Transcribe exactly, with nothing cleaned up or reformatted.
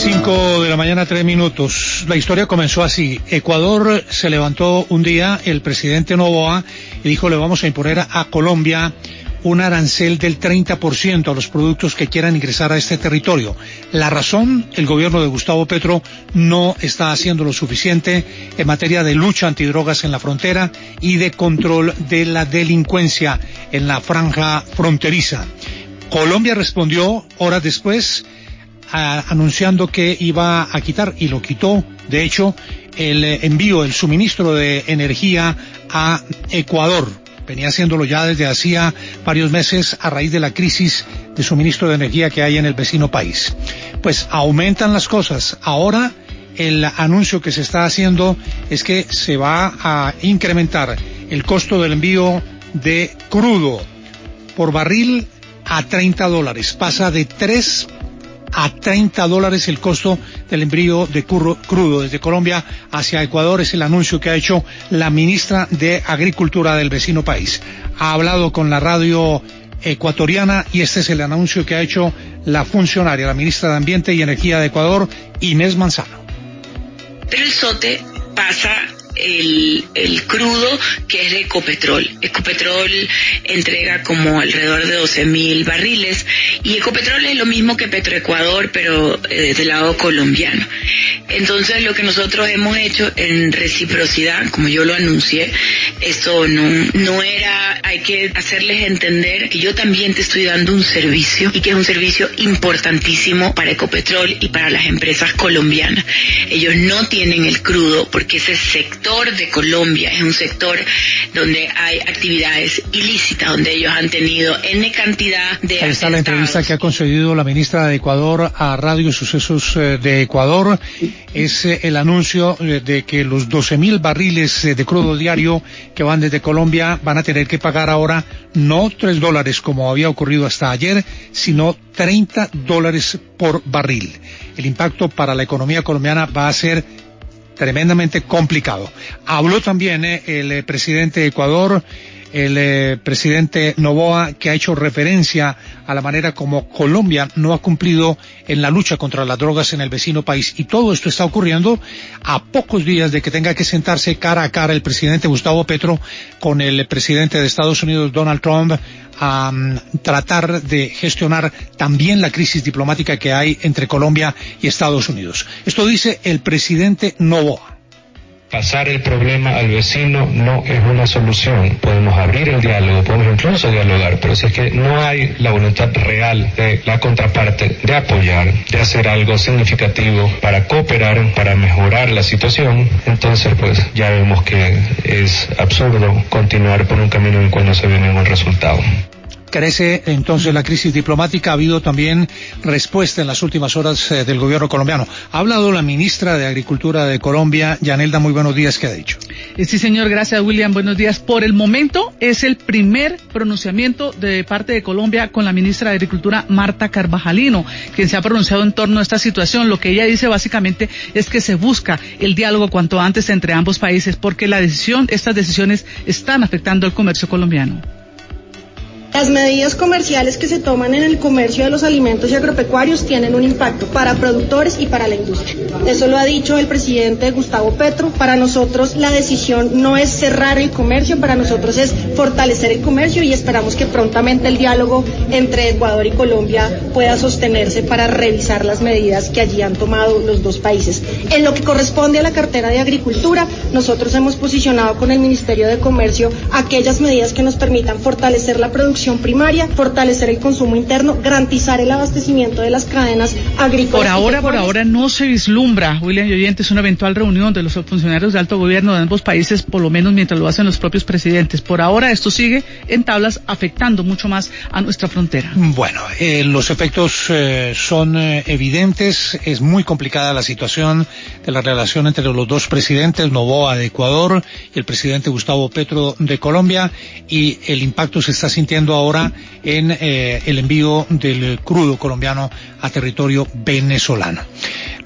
cinco de la mañana, tres minutos. La historia comenzó así. Ecuador se levantó un día, el presidente Noboa, y dijo: le vamos a imponer a Colombia un arancel del treinta por ciento a los productos que quieran ingresar a este territorio. La razón: el gobierno de Gustavo Petro no está haciendo lo suficiente en materia de lucha antidrogas en la frontera y de control de la delincuencia en la franja fronteriza. Colombia respondió horas después, a, anunciando que iba a quitar, y lo quitó, de hecho, el envío, el suministro de energía a Ecuador. Venía haciéndolo ya desde hacía varios meses a raíz de la crisis de suministro de energía que hay en el vecino país. Pues aumentan las cosas. Ahora el anuncio que se está haciendo es que se va a incrementar el costo del envío de crudo por barril a treinta dólares. Pasa de tres a treinta dólares el costo del envío de crudo desde Colombia hacia Ecuador. Es el anuncio que ha hecho la ministra de Agricultura del vecino país. Ha hablado con la radio ecuatoriana y este es el anuncio que ha hecho la funcionaria, la ministra de Ambiente y Energía de Ecuador, Inés Manzano. Pero el SOTE pasa El, el crudo, que es de Ecopetrol. Ecopetrol entrega como alrededor de doce mil barriles, y Ecopetrol es lo mismo que Petroecuador, pero eh, del lado colombiano. Entonces, lo que nosotros hemos hecho en reciprocidad, como yo lo anuncié, esto no, no era, hay que hacerles entender que yo también te estoy dando un servicio, y que es un servicio importantísimo para Ecopetrol y para las empresas colombianas. Ellos no tienen el crudo porque ese sector de Colombia es un sector donde hay actividades ilícitas, donde ellos han tenido N cantidad de... Ahí está la entrevista que ha concedido la ministra de Ecuador a Radio Sucesos de Ecuador. Es el anuncio de que los doce mil barriles de crudo diario que van desde Colombia van a tener que pagar ahora no tres dólares como había ocurrido hasta ayer, sino treinta dólares por barril. El impacto para la economía colombiana va a ser tremendamente complicado. Habló también eh, el eh, presidente de Ecuador, el eh, presidente Noboa, que ha hecho referencia a la manera como Colombia no ha cumplido en la lucha contra las drogas en el vecino país. Y todo esto está ocurriendo a pocos días de que tenga que sentarse cara a cara el presidente Gustavo Petro con el presidente de Estados Unidos, Donald Trump, a um, tratar de gestionar también la crisis diplomática que hay entre Colombia y Estados Unidos. Esto dice el presidente Noboa. Pasar el problema al vecino no es una solución. Podemos abrir el diálogo, podemos incluso dialogar, pero si es que no hay la voluntad real de la contraparte de apoyar, de hacer algo significativo para cooperar, para mejorar la situación, entonces pues ya vemos que es absurdo continuar por un camino en el cual no se ve ningún resultado. Crece entonces la crisis diplomática. Ha habido también respuesta en las últimas horas eh, del gobierno colombiano. Ha hablado la ministra de Agricultura de Colombia, Yanelda. Muy buenos días. ¿Qué ha dicho? Sí, señor. Gracias, William. Buenos días. Por el momento es el primer pronunciamiento de parte de Colombia con la ministra de Agricultura, Marta Carvajalino, quien se ha pronunciado en torno a esta situación. Lo que ella dice básicamente es que se busca el diálogo cuanto antes entre ambos países, porque la decisión, estas decisiones están afectando al comercio colombiano. Las medidas comerciales que se toman en el comercio de los alimentos y agropecuarios tienen un impacto para productores y para la industria. Eso lo ha dicho el presidente Gustavo Petro. Para nosotros la decisión no es cerrar el comercio, para nosotros es fortalecer el comercio, y esperamos que prontamente el diálogo entre Ecuador y Colombia pueda sostenerse para revisar las medidas que allí han tomado los dos países. En lo que corresponde a la cartera de Agricultura, nosotros hemos posicionado con el Ministerio de Comercio aquellas medidas que nos permitan fortalecer la producción primaria, fortalecer el consumo interno, garantizar el abastecimiento de las cadenas agrícolas. Por ahora, por ahora no se vislumbra, William y oyentes, una eventual reunión de los funcionarios de alto gobierno de ambos países, por lo menos mientras lo hacen los propios presidentes. Por ahora esto sigue en tablas, afectando mucho más a nuestra frontera. Bueno, eh, los efectos eh, son eh, evidentes. Es muy complicada la situación de la relación entre los dos presidentes, Noboa de Ecuador y el presidente Gustavo Petro de Colombia, y el impacto se está sintiendo ahora en eh, el envío del crudo colombiano a territorio venezolano.